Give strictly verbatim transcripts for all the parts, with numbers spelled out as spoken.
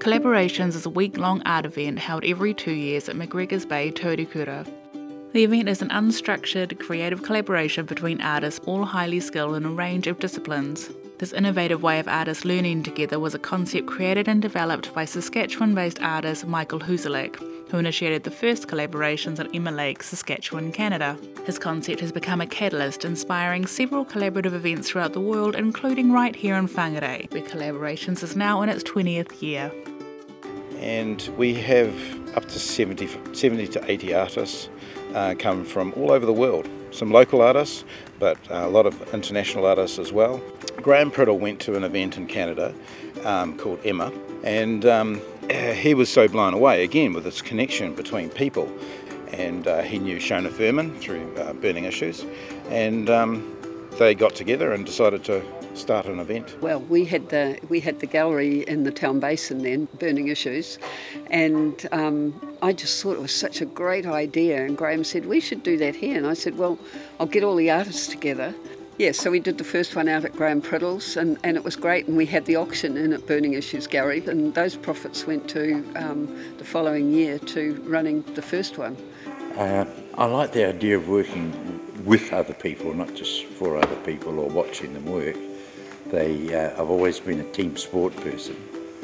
Collaborations is a week-long art event held every two years at McGregor's Bay, Taurikura. The event is an unstructured, creative collaboration between artists all highly skilled in a range of disciplines. This innovative way of artists learning together was a concept created and developed by Saskatchewan-based artist Michael Huzalek, who initiated the first collaborations at Emma Lake, Saskatchewan, Canada. His concept has become a catalyst, inspiring several collaborative events throughout the world, including right here in Whangarei, where Collaborations is now in its twentieth year. And we have up to seventy, seventy to eighty artists uh, come from all over the world. Some local artists, but a lot of international artists as well. Graham Priddle went to an event in Canada um, called Emma, and um, he was so blown away again with this connection between people. And uh, he knew Shona Furman through uh, Burning Issues, and um, they got together and decided to start an event. Well, we had the we had the gallery in the town basin then, Burning Issues, and um, I just thought it was such a great idea. And Graham said we should do that here, and I said, well, I'll get all the artists together. Yeah, so we did the first one out at Graham Priddle's, and, and it was great. And we had the auction in at Burning Issues Gallery, and those profits went to um, the following year to running the first one. Uh, I like the idea of working with other people, not just for other people or watching them work. They, uh, I've always been a team sport person,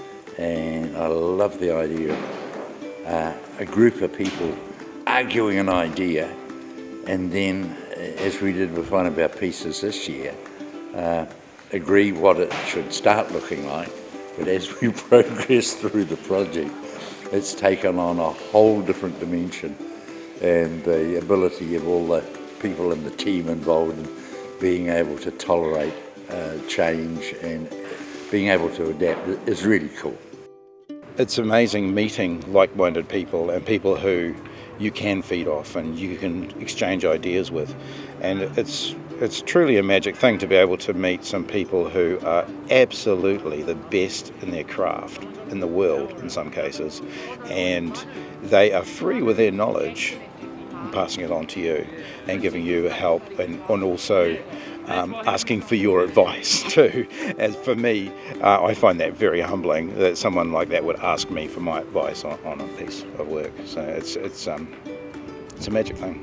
and I love the idea of uh, a group of people arguing an idea, and then, as we did with one of our pieces this year, uh, agree what it should start looking like. But as we progress through the project, it's taken on a whole different dimension, and the ability of all the people in the team involved in being able to tolerate uh, change and being able to adapt is really cool. It's amazing meeting like-minded people and people who you can feed off and you can exchange ideas with, and it's it's truly a magic thing to be able to meet some people who are absolutely the best in their craft in the world in some cases, and they are free with their knowledge, passing it on to you and giving you help, and, and also um, asking for your advice too. As for me, uh, I find that very humbling that someone like that would ask me for my advice on, on a piece of work. So it's it's um, it's a magic thing.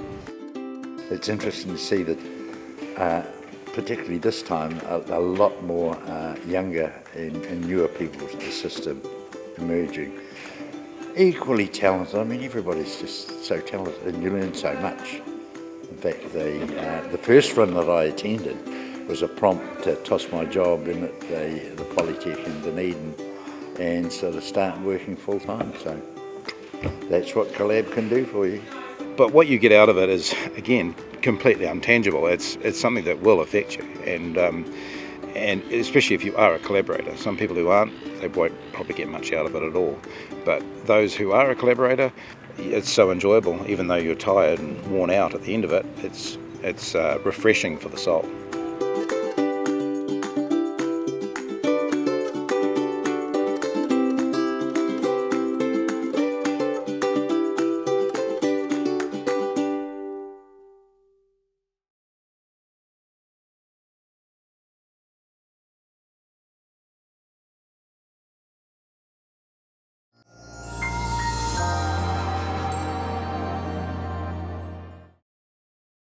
Yeah. It's interesting to see that, uh, particularly this time, a, a lot more uh, younger and, and newer people to the system emerging. Equally talented. I mean, everybody's just so talented, and you learn so much. In fact, the uh, the first one that I attended was a prompt to toss my job in at the, the Polytech in Dunedin and sort of start working full time. So that's what Collab can do for you. But what you get out of it is, again, completely intangible. It's it's something that will affect you, and um, and especially if you are a collaborator. Some people who aren't, they won't probably get much out of it at all. But those who are a collaborator, it's so enjoyable. Even though you're tired and worn out at the end of it, it's it's uh, refreshing for the soul.